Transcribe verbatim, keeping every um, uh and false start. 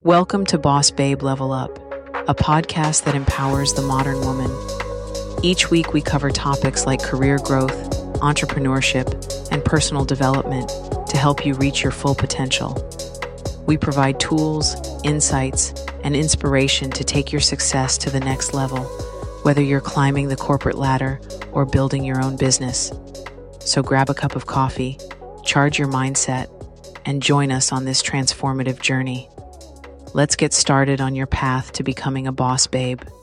Welcome to Boss Babe Level Up, a podcast that empowers the modern woman. Each week we cover topics like career growth, entrepreneurship, and personal development to help you reach your full potential. We provide tools, insights, and inspiration to take your success to the next level, whether you're climbing the corporate ladder or building your own business. So grab a cup of coffee, charge your mindset, and join us on this transformative journey. Let's get started on your path to becoming a boss babe.